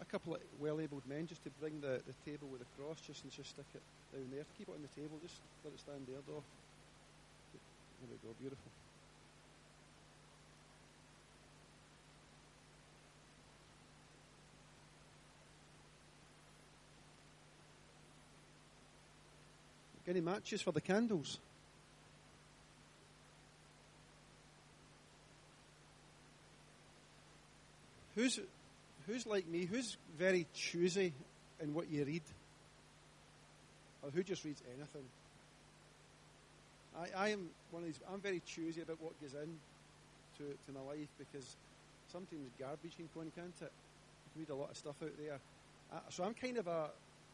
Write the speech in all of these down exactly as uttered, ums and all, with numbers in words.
couple of well-abled men just to bring the, the table with the cross just and just stick it down there. Keep it on the table, just let it stand there, though. There we go, beautiful. Got any matches for the candles? Who's who's like me? Who's very choosy in what you read? Or who just reads anything? I, I am one of these. I'm very choosy about what goes in to, to my life, because sometimes garbage can go in, can't it? You can read a lot of stuff out there. Uh, so I'm kind of a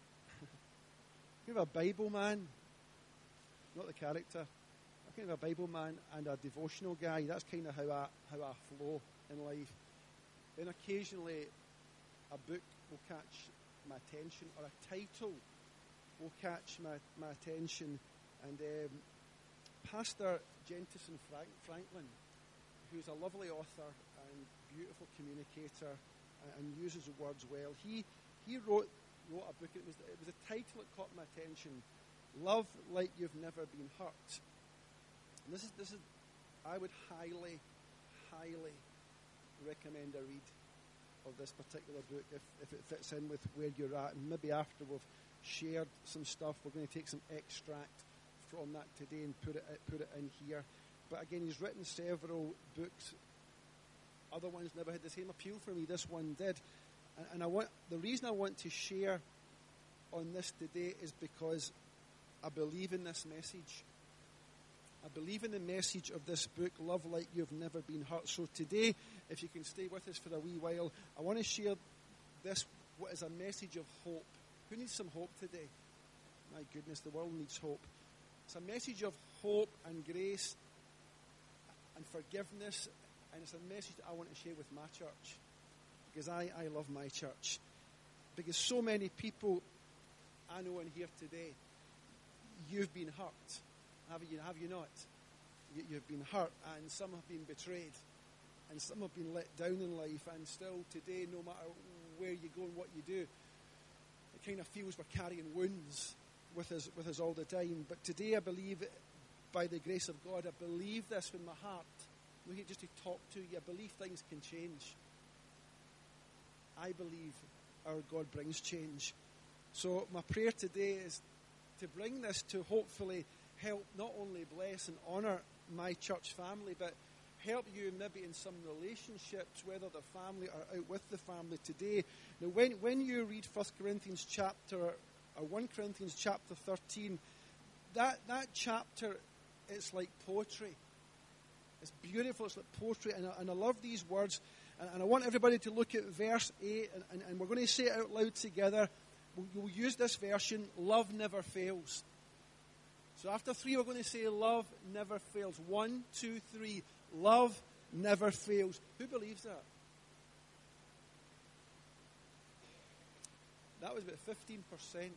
kind of a Bible man, not the character. I'm kind of a Bible man and a devotional guy. That's kind of how I how I flow in life. Then occasionally a book will catch my attention, or a title will catch my, my attention. And um, Pastor Jentison Frank, Franklin, who's a lovely author and beautiful communicator and, and uses the words well, he he wrote wrote a book. It was it was a title that caught my attention: "Love Like You've Never Been Hurt." And this is this is I would highly, highly recommend a read of this particular book if, if it fits in with where you're at. And maybe after we've shared some stuff, we're going to take some extract from that today and put it put it in here. But again, he's written several books. Other ones never had the same appeal for me. This one did. And, and I want the reason I want to share on this today is because I believe in this message. I believe in the message of this book, Love Like You've Never Been Hurt. So today, if you can stay with us for a wee while, I want to share this, what is a message of hope. Who needs some hope today? My goodness, the world needs hope. It's a message of hope and grace and forgiveness, and it's a message that I want to share with my church, because I, I love my church. Because so many people I know in here today, you've been hurt. Have you, have you not? You, you've been hurt, and some have been betrayed, and some have been let down in life, and still today, no matter where you go and what you do, it kind of feels we're carrying wounds with us, with us all the time. But today I believe, by the grace of God, I believe this with my heart. We get just to talk to you. I believe things can change. I believe our God brings change. So my prayer today is to bring this to hopefully help not only bless and honour my church family, but help you maybe in some relationships, whether the family or out with the family today. Now, when, when you read First Corinthians chapter, or First Corinthians chapter thirteen, that, that chapter, it's like poetry. It's beautiful, it's like poetry, and I, and I love these words, and, and I want everybody to look at verse eight, and, and, and we're going to say it out loud together. We'll, we'll use this version: love never fails. So after three, we're going to say, love never fails. One, two, three. Love never fails. Who believes that? That was about fifteen percent.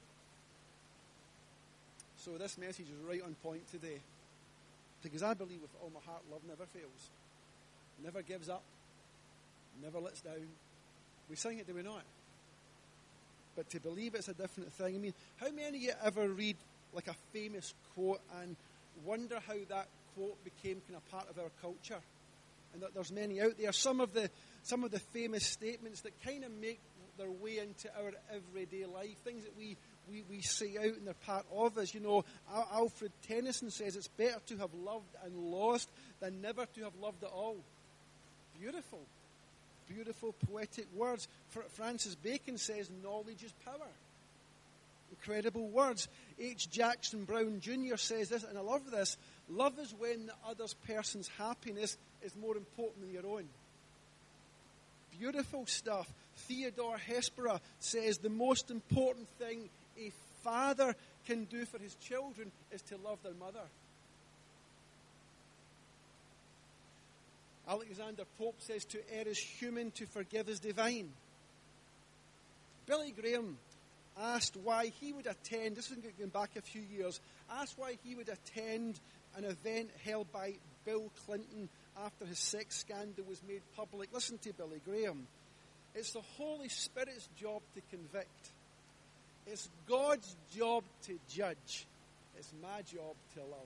So this message is right on point today. Because I believe with all my heart, love never fails. Never gives up. Never lets down. We sing it, do we not? But to believe it's a different thing. I mean, how many of you ever read like a famous quote and wonder how that quote became kind of part of our culture? And that there's many out there. Some of the some of the famous statements that kind of make their way into our everyday life, things that we, we, we say out and they're part of us. You know, Al- Alfred Tennyson says it's better to have loved and lost than never to have loved at all. Beautiful. Beautiful poetic words. Fr- Francis Bacon says knowledge is power. Incredible words. H. Jackson Brown Junior says this, and I love this: love is when the other person's happiness is more important than your own. Beautiful stuff. Theodore Hesperer says the most important thing a father can do for his children is to love their mother. Alexander Pope says to err is human, to forgive is divine. Billy Graham asked why he would attend, this is going back a few years, asked why he would attend an event held by Bill Clinton after his sex scandal was made public. Listen to Billy Graham. It's the Holy Spirit's job to convict. It's God's job to judge. It's my job to love.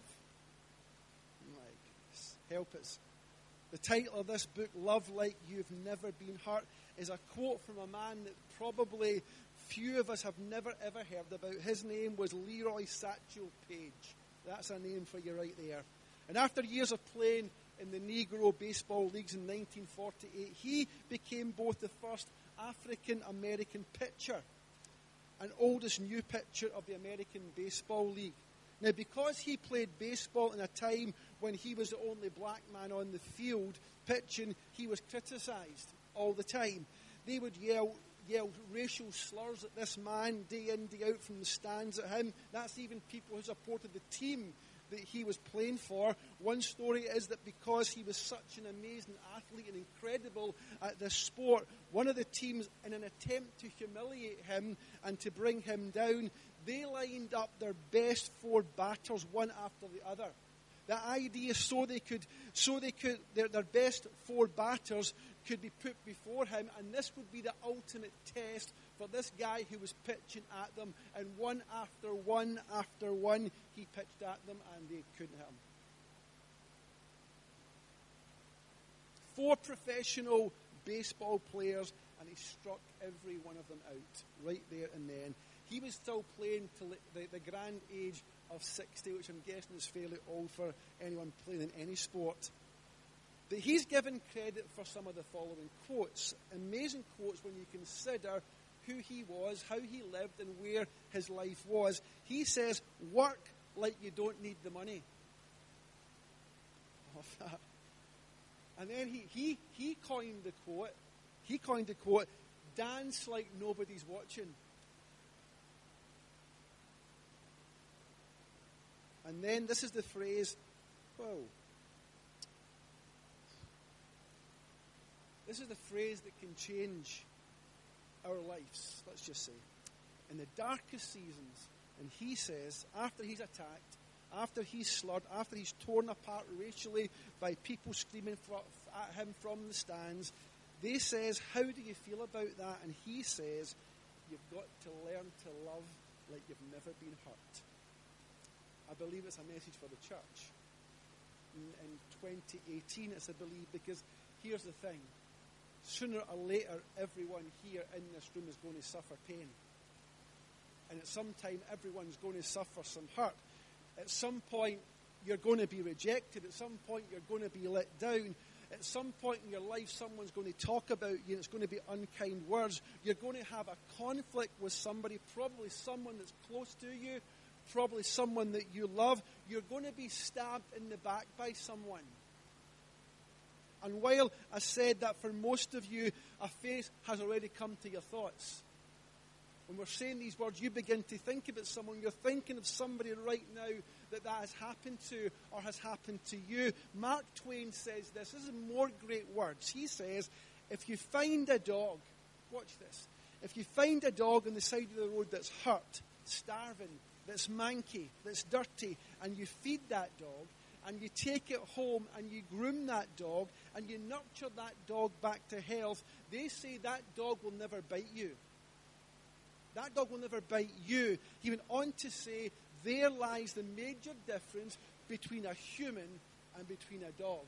Like, help us. The title of this book, Love Like You've Never Been Hurt, is a quote from a man that probably few of us have never ever heard about. His name was Leroy Satchel Paige. That's a name for you right there. And after years of playing in the Negro baseball leagues in nineteen forty-eight, he became both the first African-American pitcher and oldest new pitcher of the American Baseball League. Now, because he played baseball in a time when he was the only black man on the field pitching, he was criticized all the time. They would yell, yell racial slurs at this man day in, day out from the stands at him. That's even people who supported the team that he was playing for. One story is that because he was such an amazing athlete and incredible at this sport, one of the teams, in an attempt to humiliate him and to bring him down, they lined up their best four batters one after the other. The idea so they could, so they could, their, their best four batters could be put before him, and this would be the ultimate test for this guy who was pitching at them. And one after one after one, he pitched at them, and they couldn't hit him. Four professional baseball players, and he struck every one of them out right there and then. He was still playing till the, the grand age of sixty, which I'm guessing is fairly old for anyone playing in any sport. But he's given credit for some of the following quotes. Amazing quotes when you consider who he was, how he lived, and where his life was. He says, work like you don't need the money. And then he, he, he coined the quote, he coined the quote, dance like nobody's watching. And then this is the phrase, whoa. This is the phrase that can change our lives, let's just say. In the darkest seasons, and he says, after he's attacked, after he's slurred, after he's torn apart racially by people screaming for, at him from the stands, they says, how do you feel about that? And he says, you've got to learn to love like you've never been hurt. I believe it's a message for the church. In, in twenty eighteen, it's a believe, because here's the thing. Sooner or later, everyone here in this room is going to suffer pain. And at some time, everyone's going to suffer some hurt. At some point, you're going to be rejected. At some point, you're going to be let down. At some point in your life, someone's going to talk about you, and it's going to be unkind words. You're going to have a conflict with somebody, probably someone that's close to you, probably someone that you love. You're going to be stabbed in the back by someone. And while I said that for most of you, a face has already come to your thoughts. When we're saying these words, you begin to think about someone. You're thinking of somebody right now that that has happened to or has happened to you. Mark Twain says this. This is more great words. He says, if you find a dog, watch this. If you find a dog on the side of the road that's hurt, starving, that's manky, that's dirty, and you feed that dog, and you take it home and you groom that dog, and you nurture that dog back to health, they say that dog will never bite you. That dog will never bite you. He went on to say, there lies the major difference between a human and between a dog.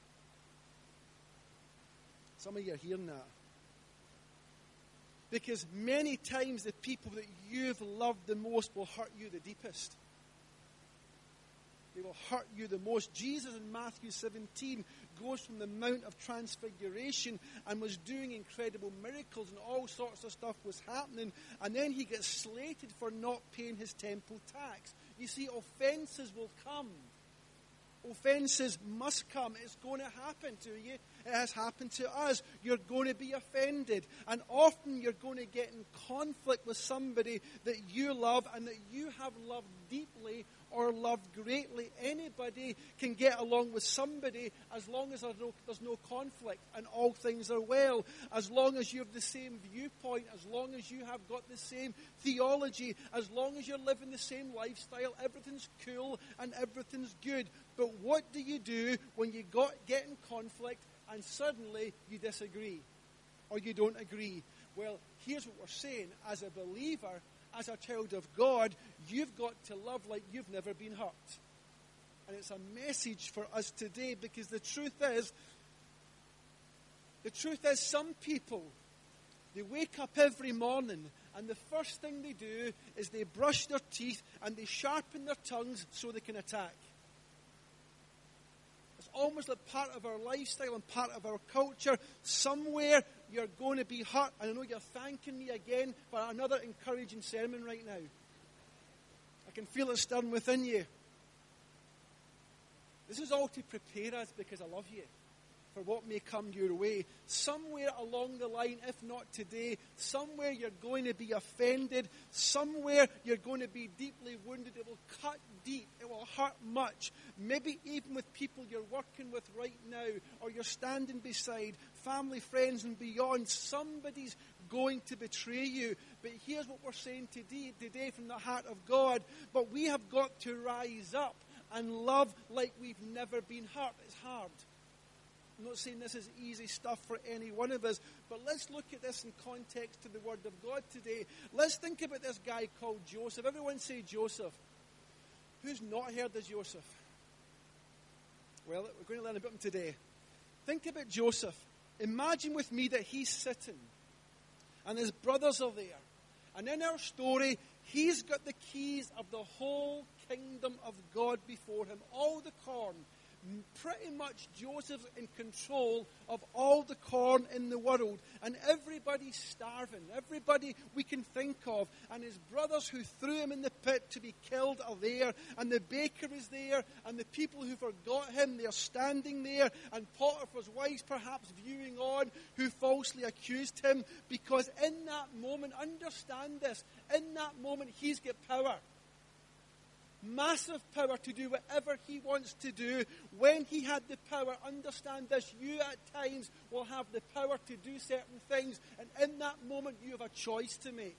Some of you are hearing that. Because many times the people that you've loved the most will hurt you the deepest. They will hurt you the most. Jesus in Matthew seventeen goes from the Mount of Transfiguration and was doing incredible miracles, and all sorts of stuff was happening. And then he gets slated for not paying his temple tax. You see, offenses will come. Offenses must come. It's going to happen to you. It has happened to us. You're going to be offended. And often you're going to get in conflict with somebody that you love and that you have loved deeply or loved greatly. Anybody can get along with somebody as long as there's no, there's no conflict and all things are well. As long as you have the same viewpoint, as long as you have got the same theology, as long as you're living the same lifestyle, everything's cool and everything's good. But what do you do when you got, get in conflict and suddenly you disagree? or you don't agree. Well, here's what we're saying. As a believer, as a child of God, you've got to love like you've never been hurt. And it's a message for us today, because the truth is, the truth is some people, they wake up every morning and the first thing they do is they brush their teeth and they sharpen their tongues so they can attack. It's almost like part of our lifestyle and part of our culture. Somewhere you're going to be hurt. And I know you're thanking me again for another encouraging sermon right now. I can feel it stirring within you. This is all to prepare us, because I love you, for what may come your way. Somewhere along the line, if not today, somewhere you're going to be offended. Somewhere you're going to be deeply wounded. It will cut deep. It will hurt much. Maybe even with people you're working with right now, or you're standing beside, family, friends, and beyond. Somebody's going to betray you. But here's what we're saying today, today from the heart of God. But we have got to rise up and love like we've never been hurt. It's hard. I'm not saying this is easy stuff for any one of us, but let's look at this in context to the Word of God today. Let's think about this guy called Joseph. Everyone say Joseph. Who's not heard of Joseph? Well, we're going to learn about him today. Think about Joseph. Imagine with me that he's sitting and his brothers are there. And in our story, he's got the keys of the whole kingdom of God before him, all the corn. Pretty much Joseph's in control of all the corn in the world. And everybody's starving. Everybody we can think of. And his brothers who threw him in the pit to be killed are there. And the baker is there. And the people who forgot him, they're standing there. And Potiphar's wife perhaps viewing on, who falsely accused him. Because in that moment, understand this, in that moment he's got power. Massive power to do whatever he wants to do. When he had the power, understand this, you at times will have the power to do certain things, and in that moment you have a choice to make.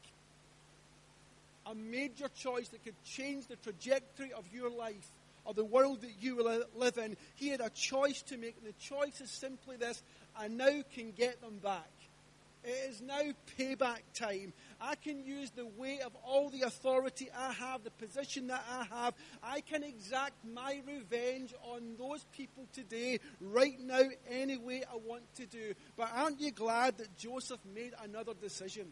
A major choice that could change the trajectory of your life, or the world that you will live in. He had a choice to make, and the choice is simply this: I now can get them back. It is now payback time. I can use the weight of all the authority I have, the position that I have. I can exact my revenge on those people today, right now, any way I want to do. But aren't you glad that Joseph made another decision?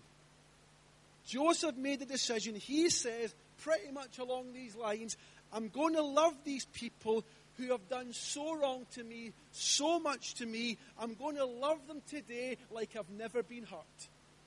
Joseph made a decision. He says, pretty much along these lines, I'm going to love these people who have done so wrong to me, so much to me. I'm going to love them today like I've never been hurt.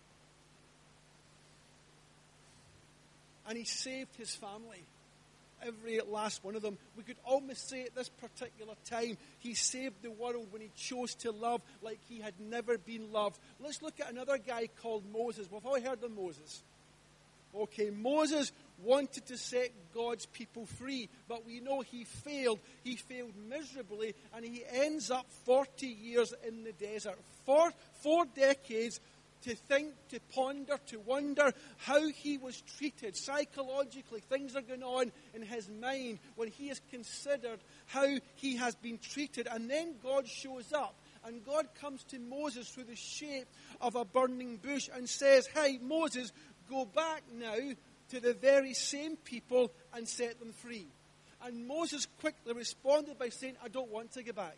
And he saved his family. Every last one of them. We could almost say at this particular time, he saved the world when he chose to love like he had never been loved. Let's look at another guy called Moses. We've all heard of Moses. Okay, Moses wanted to set God's people free, but we know he failed. He failed miserably, and he ends up forty years in the desert. Four, four decades to think, to ponder, to wonder how he was treated. Psychologically, things are going on in his mind when he has considered how he has been treated. And then God shows up, and God comes to Moses through the shape of a burning bush and says, hey, Moses, go back now to the very same people and set them free. And Moses quickly responded by saying, I don't want to go back.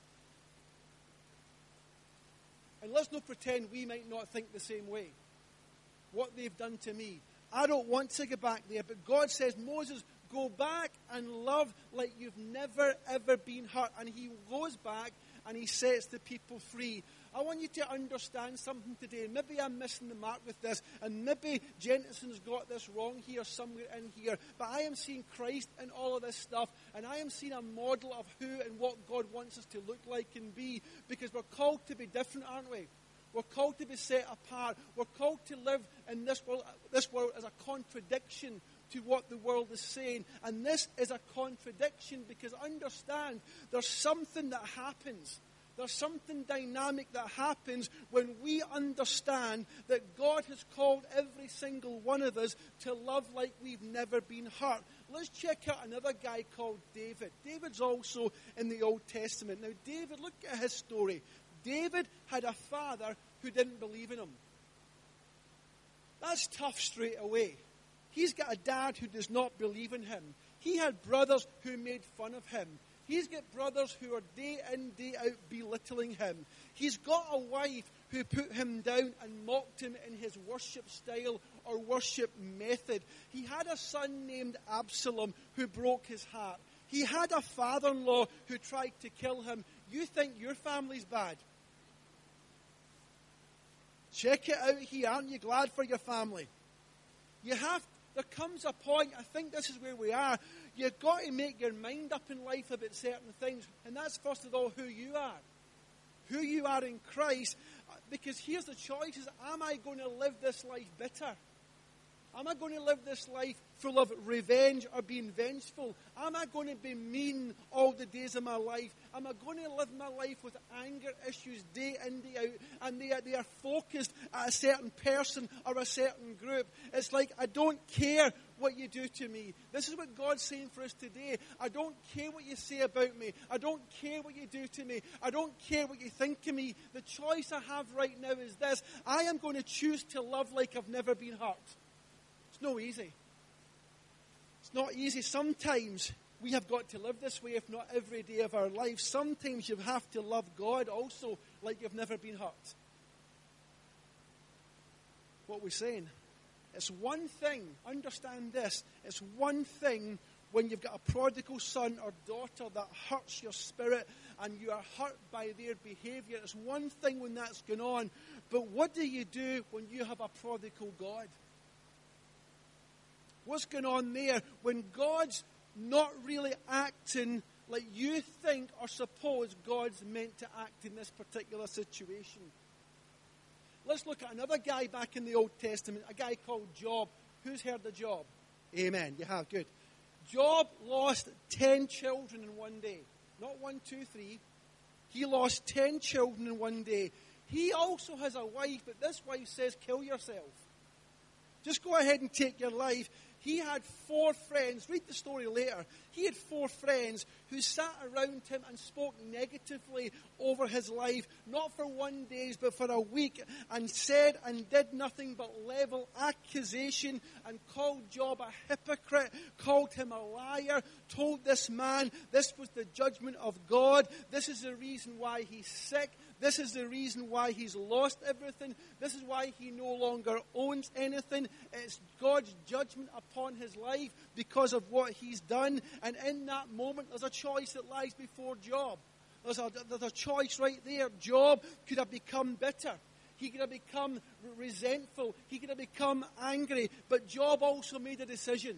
And let's not pretend we might not think the same way. What they've done to me. I don't want to go back there. But God says, Moses, go back and love like you've never, ever been hurt. And he goes back and he sets the people free. I want you to understand something today. Maybe I'm missing the mark with this, and maybe Jenterson's got this wrong here, somewhere in here. But I am seeing Christ in all of this stuff, and I am seeing a model of who and what God wants us to look like and be, because we're called to be different, aren't we? We're called to be set apart. We're called to live in this world, this world as a contradiction to what the world is saying. And this is a contradiction because understand, there's something that happens. There's something dynamic that happens when we understand that God has called every single one of us to love like we've never been hurt. Let's check out another guy called David. David's also in the Old Testament. Now, David, look at his story. David had a father who didn't believe in him. That's tough straight away. He's got a dad who does not believe in him. He had brothers who made fun of him. He's got brothers who are day in, day out belittling him. He's got a wife who put him down and mocked him in his worship style or worship method. He had a son named Absalom who broke his heart. He had a father-in-law who tried to kill him. You think your family's bad? Check it out here. Aren't you glad for your family? You have, there comes a point, I think this is where we are, you've got to make your mind up in life about certain things. And that's first of all who you are. Who you are in Christ. Because here's the choices. Am I going to live this life bitter? Am I going to live this life full of revenge or being vengeful? Am I going to be mean all the days of my life? Am I going to live my life with anger issues day in, day out, and they are, they are focused at a certain person or a certain group? It's like, I don't care what you do to me. This is what God's saying for us today. I don't care what you say about me. I don't care what you do to me. I don't care what you think of me. The choice I have right now is this. I am going to choose to love like I've never been hurt. It's no easy. It's not easy. Sometimes we have got to live this way, if not every day of our life. Sometimes you have to love God also like you've never been hurt. What we're saying, it's one thing, understand this, it's one thing when you've got a prodigal son or daughter that hurts your spirit and you are hurt by their behavior. It's one thing when that's going on. But what do you do when you have a prodigal God? What's going on there when God's not really acting like you think or suppose God's meant to act in this particular situation? Let's look at another guy back in the Old Testament, a guy called Job. Who's heard of Job? Amen. You have. Good. Job lost ten children in one day. Not one, two, three. He lost ten children in one day. He also has a wife, but this wife says, kill yourself. Just go ahead and take your life. He had four friends. Read the story later. He had four friends who sat around him and spoke negatively over his life, not for one day, but for a week, and said and did nothing but level accusation and called Job a hypocrite, called him a liar, told this man this was the judgment of God. This is the reason why he's sick. This is the reason why he's lost everything. This is why he no longer owns anything. It's God's judgment upon his life because of what he's done. And in that moment, there's a choice that lies before Job. There's a, there's a choice right there. Job could have become bitter. He could have become resentful. He could have become angry. But Job also made a decision.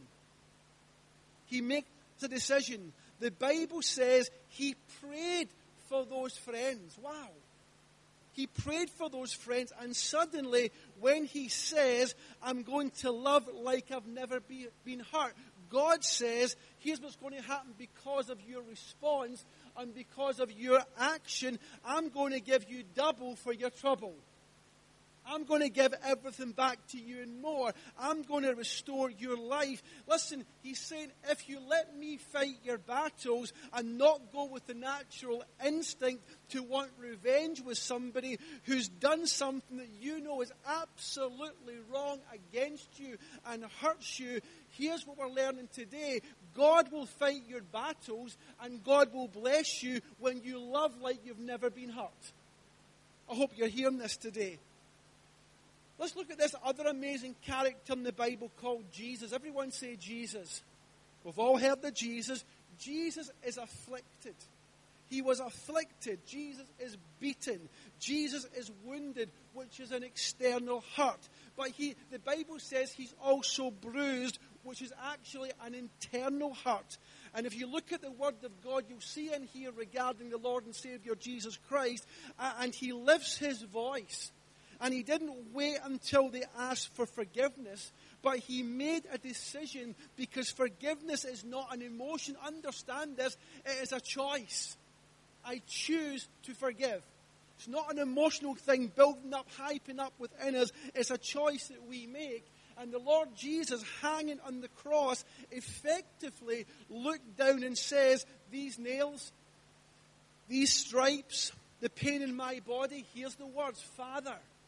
He makes a decision. The Bible says he prayed for those friends. Wow. He prayed for those friends, and suddenly, when he says, I'm going to love like I've never be, been hurt, God says, here's what's going to happen because of your response and because of your action. I'm going to give you double for your trouble. I'm going to give everything back to you and more. I'm going to restore your life. Listen, he's saying, if you let me fight your battles and not go with the natural instinct to want revenge with somebody who's done something that you know is absolutely wrong against you and hurts you, here's what we're learning today. God will fight your battles and God will bless you when you love like you've never been hurt. I hope you're hearing this today. Let's look at this other amazing character in the Bible called Jesus. Everyone say Jesus. We've all heard of Jesus. Jesus is afflicted. He was afflicted. Jesus is beaten. Jesus is wounded, which is an external hurt. But he, the Bible says he's also bruised, which is actually an internal hurt. And if you look at the Word of God, you'll see in here regarding the Lord and Savior Jesus Christ, uh, and he lifts his voice. And he didn't wait until they asked for forgiveness, but he made a decision because forgiveness is not an emotion. Understand this, it is a choice. I choose to forgive. It's not an emotional thing building up, hyping up within us. It's a choice that we make. And the Lord Jesus, hanging on the cross, effectively looked down and says, these nails, these stripes, the pain in my body, here's the words, Father,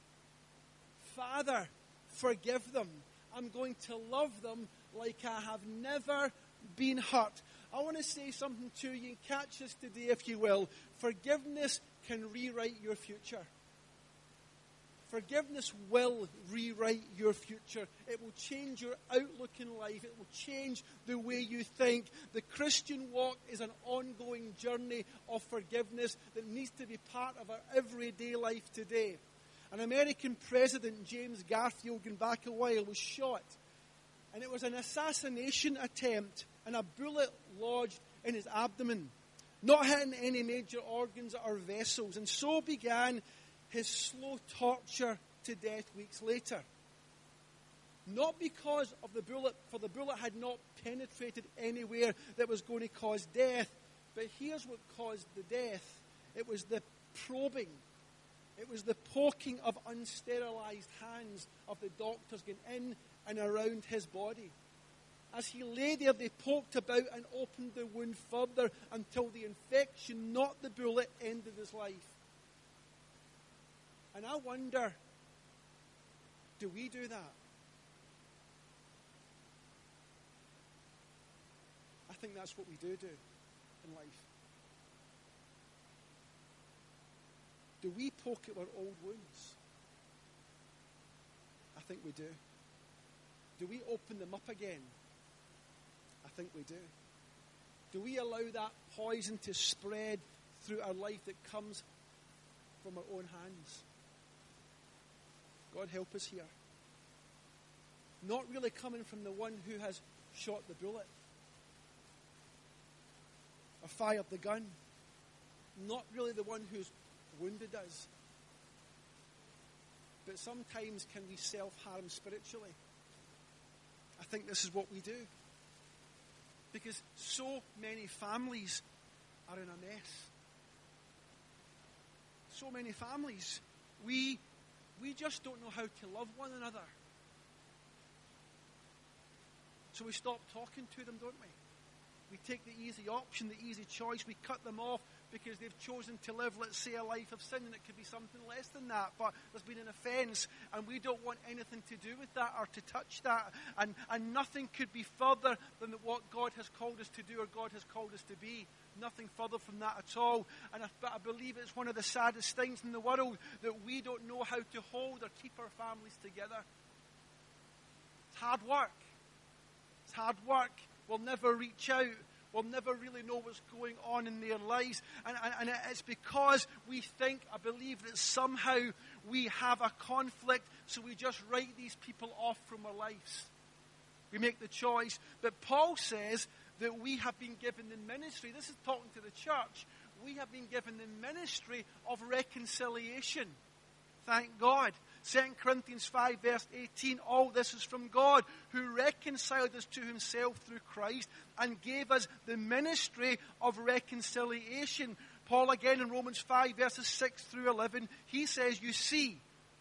Father, forgive them. I'm going to love them like I have never been hurt. I want to say something to you, and catch this today if you will. Forgiveness can rewrite your future. Forgiveness will rewrite your future. It will change your outlook in life. It will change the way you think. The Christian walk is an ongoing journey of forgiveness that needs to be part of our everyday life today. An American president, James Garfield, going back a while, was shot. And it was an assassination attempt, and a bullet lodged in his abdomen, not hitting any major organs or vessels. And so began his slow torture to death weeks later. Not because of the bullet, for the bullet had not penetrated anywhere that was going to cause death. But here's what caused the death. It was the probing. It was the poking of unsterilized hands of the doctors going in and around his body. As he lay there, they poked about and opened the wound further until the infection, not the bullet, ended his life. And I wonder, do we do that? I think that's what we do do in life. Do we poke at our old wounds? I think we do. Do we open them up again? I think we do. Do we allow that poison to spread through our life that comes from our own hands? God help us here. Not really coming from the one who has shot the bullet or fired the gun. Not really the one who's wounded us. But sometimes can we self-harm spiritually? I think this is what we do. Because so many families are in a mess. So many families. We, we just don't know how to love one another. So we stop talking to them, don't we? We take the easy option, the easy choice. We cut them off because they've chosen to live, let's say, a life of sin. And it could be something less than that. But there's been an offense. And we don't want anything to do with that or to touch that. And, and nothing could be further than what God has called us to do or God has called us to be. Nothing further from that at all. And I, but I believe it's one of the saddest things in the world that we don't know how to hold or keep our families together. It's hard work. It's hard work. We'll never reach out. We'll never really know what's going on in their lives. And, and, and it's because we think, I believe, that somehow we have a conflict, so we just write these people off from our lives. We make the choice. But Paul says that we have been given the ministry. This is talking to the church. We have been given the ministry of reconciliation. Thank God. Second Corinthians five verse eighteen, all this is from God, who reconciled us to himself through Christ and gave us the ministry of reconciliation. Paul again in Romans five verses six through eleven, he says, you see,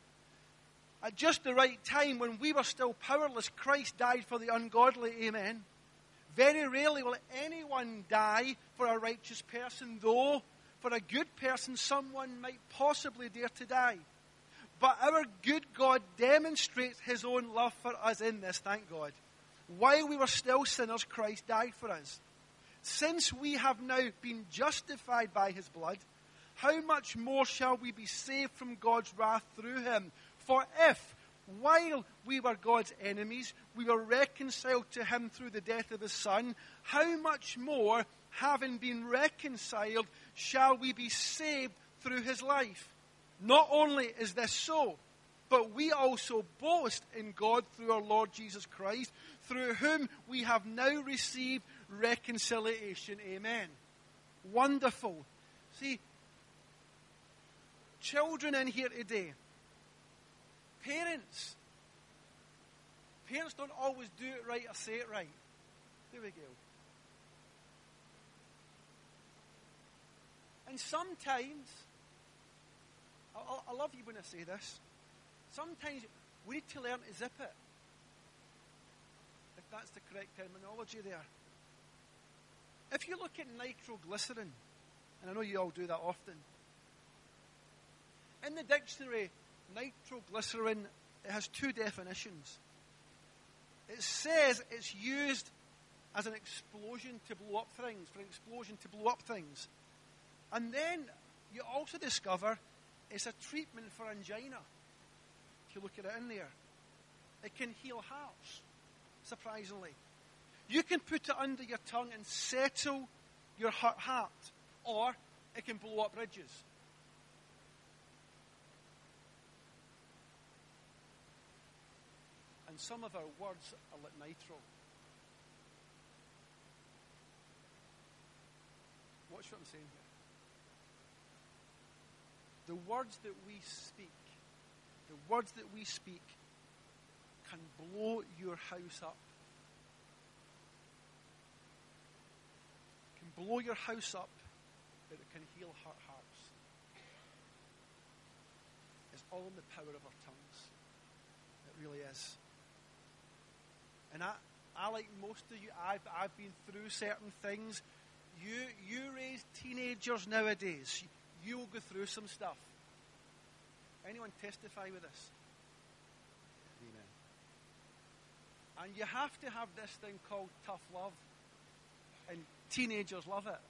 at just the right time when we were still powerless, Christ died for the ungodly. Amen. Very rarely will anyone die for a righteous person, though for a good person someone might possibly dare to die. But our good God demonstrates his own love for us in this, thank God. While we were still sinners, Christ died for us. Since we have now been justified by his blood, how much more shall we be saved from God's wrath through him? For if, while we were God's enemies, we were reconciled to him through the death of his Son, how much more, having been reconciled, shall we be saved through his life? Not only is this so, but we also boast in God through our Lord Jesus Christ, through whom we have now received reconciliation. Amen. Wonderful. See, children in here today, parents, parents don't always do it right or say it right. There we go. And sometimes, I, I love you when I say this, sometimes we need to learn to zip it. If that's the correct terminology there. If you look at nitroglycerin, and I know you all do that often, in the dictionary, nitroglycerin it has two definitions. It says it's used as an explosion to blow up things, for an explosion to blow up things. And then you also discover it's a treatment for angina. If you look at it in there, it can heal hearts, surprisingly. You can put it under your tongue and settle your heart, or it can blow up bridges. And some of our words are like nitro. Watch what I'm saying here. The words that we speak, the words that we speak can blow your house up. Can blow your house up, but it can heal hearts. It's all in the power of our tongues. It really is. And I, I like most of you, I've, I've been through certain things. You, you raise teenagers nowadays, you will go through some stuff. Anyone testify with this? Amen. And you have to have this thing called tough love. And teenagers love it.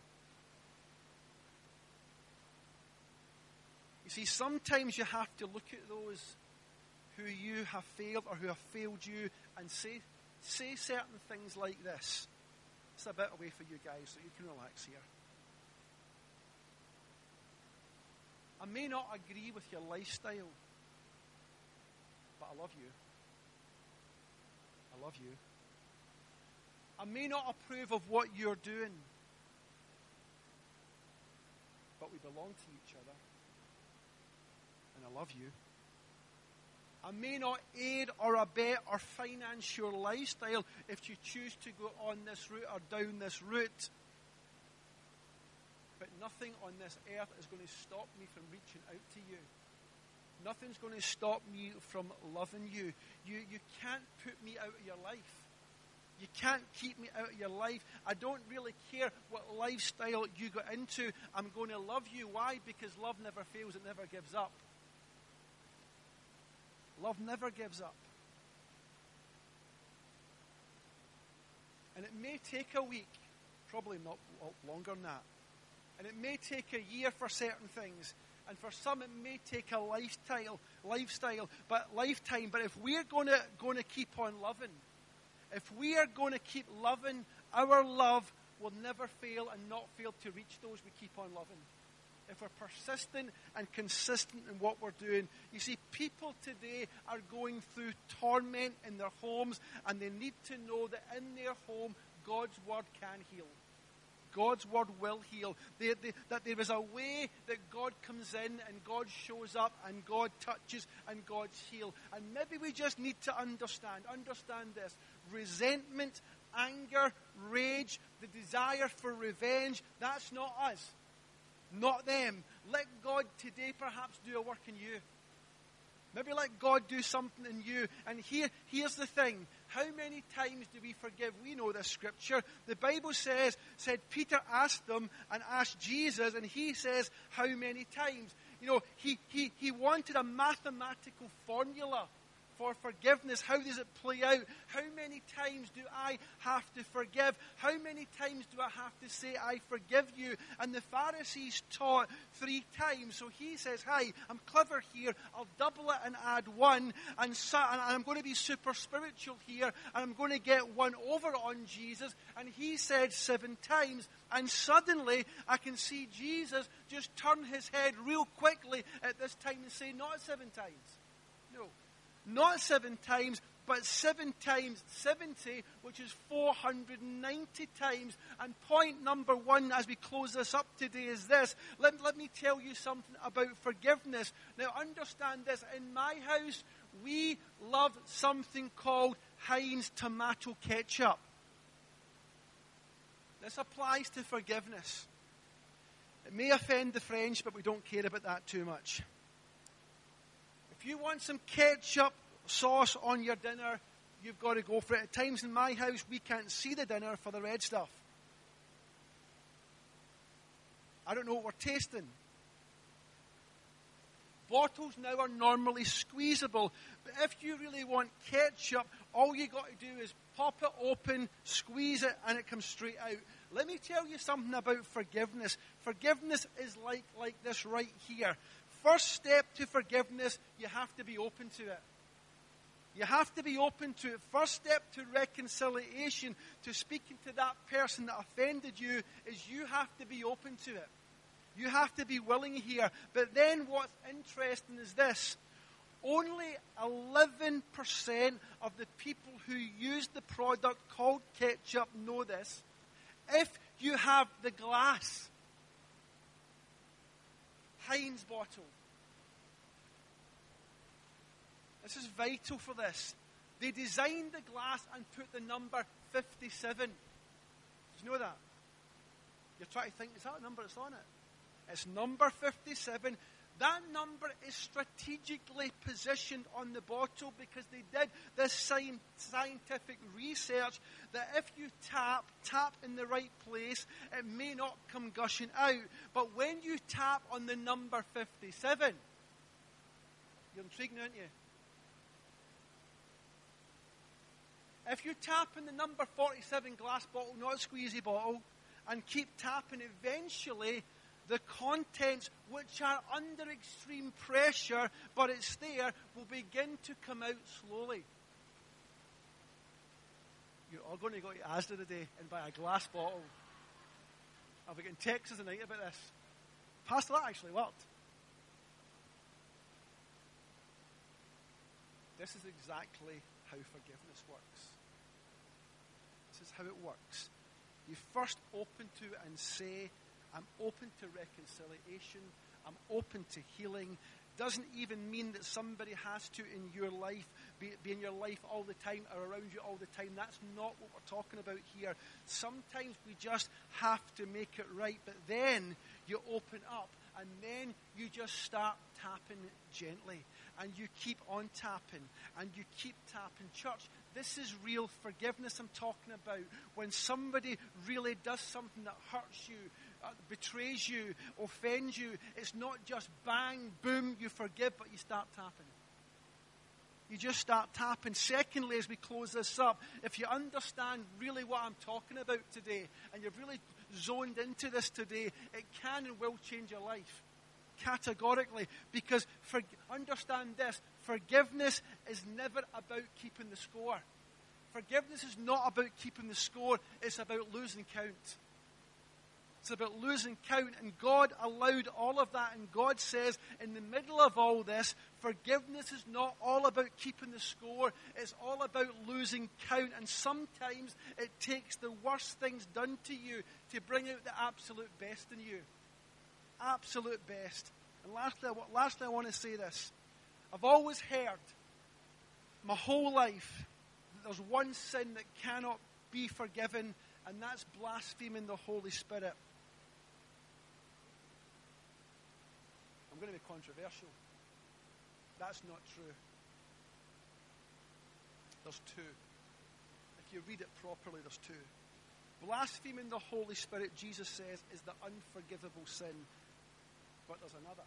You see, sometimes you have to look at those who you have failed or who have failed you and say, say certain things like this. It's a bit away for you guys so you can relax here. I may not agree with your lifestyle, but I love you. I love you. I may not approve of what you're doing, but we belong to each other. And I love you. I may not aid or abet or finance your lifestyle if you choose to go on this route or down this route. But nothing on this earth is going to stop me from reaching out to you. Nothing's going to stop me from loving you. You, you can't put me out of your life. You can't keep me out of your life. I don't really care what lifestyle you got into. I'm going to love you. Why? Because love never fails. It never gives up. Love never gives up. And it may take a week, probably not longer than that. And it may take a year for certain things. And for some it may take a lifestyle, lifestyle, but lifetime. But if we're going to going to keep on loving, if we are going to keep loving, our love will never fail and not fail to reach those we keep on loving. If we're persistent and consistent in what we're doing. You see, people today are going through torment in their homes, and they need to know that in their home, God's word can heal. God's word will heal. They, they, that there is a way that God comes in and God shows up and God touches and God's healed. And maybe we just need to understand, understand this. Resentment, anger, rage, the desire for revenge, that's not us. Not them. Let God today perhaps do a work in you. Maybe let God do something in you. And here, here's the thing. How many times do we forgive? We know this scripture. The Bible says, said Peter asked them and asked Jesus, and he says, how many times? You know, he, he, he wanted a mathematical formula for forgiveness. How does it play out? How many times do I have to forgive? How many times do I have to say, I forgive you? And the Pharisees taught three times. So he says, hi, I'm clever here. I'll double it and add one. And, so, and I'm going to be super spiritual here. And I'm going to get one over on Jesus. And he said seven times. And suddenly, I can see Jesus just turn his head real quickly at this time and say, not seven times. No. Not seven times, but seven times seventy, which is four hundred ninety times. And point number one as we close this up today is this. Let, let me tell you something about forgiveness. Now understand this. In my house, we love something called Heinz tomato ketchup. This applies to forgiveness. It may offend the French, but we don't care about that too much. If you want some ketchup sauce on your dinner, you've got to go for it. At times in my house, we can't see the dinner for the red stuff. I don't know what we're tasting. bottles now are normally squeezable. But if you really want ketchup, all you got to do is pop it open, squeeze it, and it comes straight out. Let me tell you something about forgiveness. Forgiveness is like, like this right here. First step to forgiveness, you have to be open to it. You have to be open to it. First step to reconciliation, to speaking to that person that offended you, is you have to be open to it. You have to be willing here. But then what's interesting is this. Only eleven percent of the people who use the product called ketchup know this. If you have the glass Heinz bottle, this is vital for this. They designed the glass and put the number fifty-seven. Did you know that? You're trying to think, is that a number that's on it? It's number fifty-seven. That number is strategically positioned on the bottle because they did this scientific research that if you tap, tap in the right place, it may not come gushing out. But when you tap on the number fifty-seven, you're intrigued, aren't you? If you tap in the number forty-seven glass bottle, not a squeezy bottle, and keep tapping, eventually the contents, which are under extreme pressure, but it's there, will begin to come out slowly. You're all going to go to Asda today and buy a glass bottle. I'll be getting texts tonight about this. Pastor, that actually worked. This is exactly how forgiveness works. This is how it works. You first open to it and say, I'm open to reconciliation. I'm open to healing. Doesn't even mean that somebody has to in your life be, be in your life all the time or around you all the time. That's not what we're talking about here. Sometimes we just have to make it right. But then you open up and then you just start tapping gently. And you keep on tapping. And you keep tapping. Church, this is real forgiveness I'm talking about. When somebody really does something that hurts you, uh, betrays you, offends you, it's not just bang, boom, you forgive, but you start tapping. You just start tapping. Secondly, as we close this up, if you understand really what I'm talking about today, and you've really zoned into this today, it can and will change your life. Categorically, because for, understand this, forgiveness is never about keeping the score. Forgiveness is not about keeping the score, it's about losing count. It's about losing count, and God allowed all of that, and God says in the middle of all this, forgiveness is not all about keeping the score, it's all about losing count, and sometimes it takes the worst things done to you to bring out the absolute best in you. Absolute best. And lastly, lastly, I want to say this. I've always heard my whole life that there's one sin that cannot be forgiven, and that's blaspheming the Holy Spirit. I'm going to be controversial. That's not true. There's two. If you read it properly, there's two. Blaspheming the Holy Spirit, Jesus says, is the unforgivable sin. But there's another.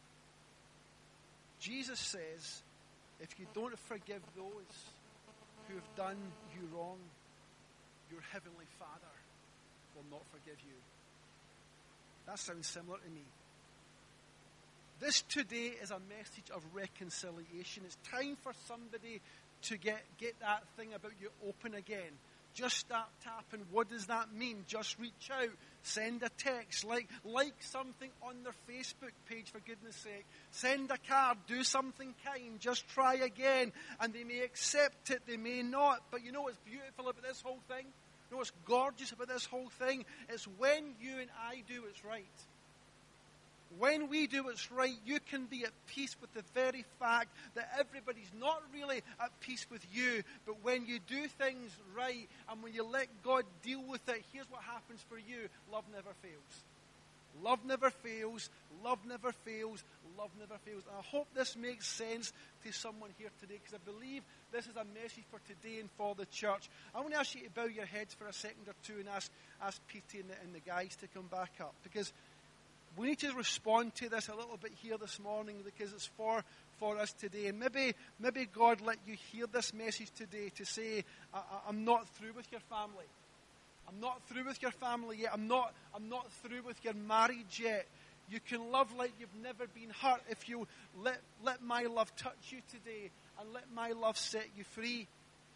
Jesus says, if you don't forgive those who have done you wrong, your heavenly Father will not forgive you. That sounds similar to me. This today is a message of reconciliation. It's time for somebody to get, get that thing about you open again. Just start tapping. What does that mean? Just reach out. Send a text. Like, like something on their Facebook page, for goodness sake. Send a card. Do something kind. Just try again. And they may accept it. They may not. But you know what's beautiful about this whole thing? You know what's gorgeous about this whole thing? It's when you and I do what's right. When we do what's right, you can be at peace with the very fact that everybody's not really at peace with you. But when you do things right and when you let God deal with it, here's what happens for you. Love never fails. Love never fails. Love never fails. Love never fails. And I hope this makes sense to someone here today, because I believe this is a message for today and for the church. I want to ask you to bow your heads for a second or two and ask, ask Pete and the, and the guys to come back up. Because we need to respond to this a little bit here this morning because it's for, for us today. And maybe, maybe God let you hear this message today to say, I, I, I'm not through with your family. I'm not through with your family yet. I'm not, I'm not through with your marriage yet. You can love like you've never been hurt if you let, let my love touch you today and let my love set you free.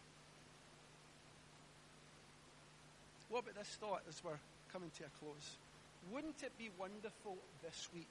What about this thought as we're coming to a close? Wouldn't it be wonderful this week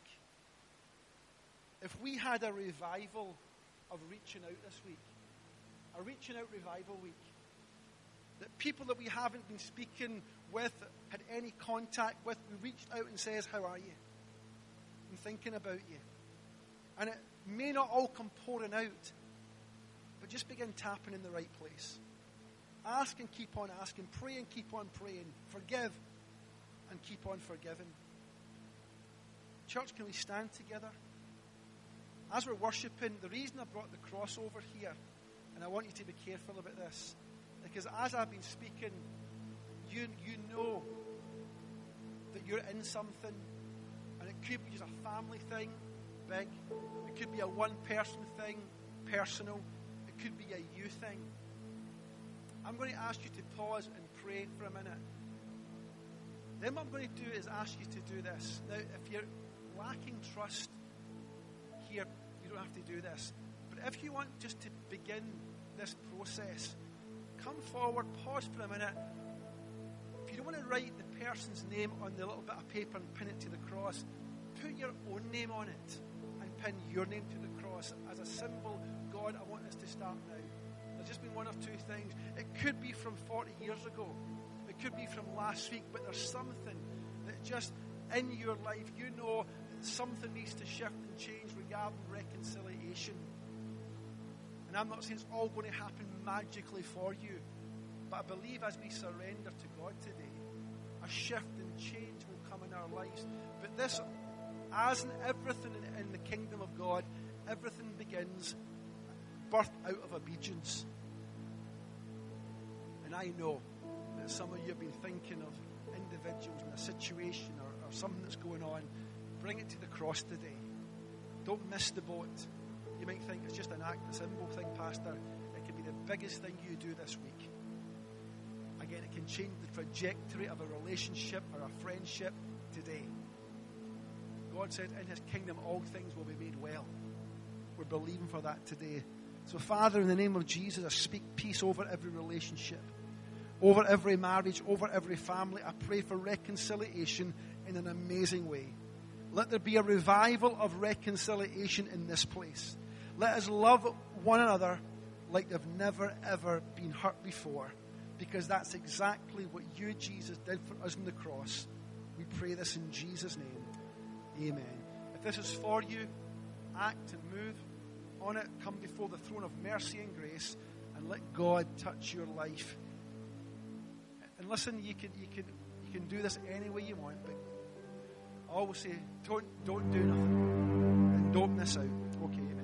if we had a revival of reaching out this week? A reaching out revival week. That people that we haven't been speaking with, had any contact with, we reached out and says, how are you? I'm thinking about you. And it may not all come pouring out, but just begin tapping in the right place. Ask and keep on asking. Pray and keep on praying. Forgive and keep on forgiving. Church, can we stand together? As we're worshiping, the reason I brought the cross over here, and I want you to be careful about this, because as I've been speaking, you, you know that you're in something, and it could be just a family thing, big. It could be a one-person thing, personal. It could be a you thing. I'm going to ask you to pause and pray for a minute. Then what I'm going to do is ask you to do this. Now, if you're lacking trust here, you don't have to do this. But if you want just to begin this process, come forward, pause for a minute. If you don't want to write the person's name on the little bit of paper and pin it to the cross, put your own name on it and pin your name to the cross as a symbol. God, I want us to start now. There's just been one or two things. It could be from forty years ago. It could be from last week, but there's something that just in your life, you know that something needs to shift and change regarding reconciliation. And I'm not saying it's all going to happen magically for you, but I believe as we surrender to God today, a shift and change will come in our lives. But this, as in everything in, in the kingdom of God, everything begins birthed out of obedience. And I know that some of you have been thinking of individuals in a situation or, or something that's going on. Bring it to the cross today. Don't miss the boat. You might think it's just an act, a simple thing, Pastor. It can be the biggest thing you do this week. Again, it can change the trajectory of a relationship or a friendship today. God said in his kingdom all things will be made well. We're believing for that today. So, Father, in the name of Jesus, I speak peace over every relationship, over every marriage, over every family. I pray for reconciliation in an amazing way. Let there be a revival of reconciliation in this place. Let us love one another like they've never, ever been hurt before, because that's exactly what you, Jesus, did for us on the cross. We pray this in Jesus' name. Amen. If this is for you, act and move on it. Come before the throne of mercy and grace and let God touch your life. And listen, you can you can you can do this any way you want, but I always say don't don't do nothing and don't miss out. Okay.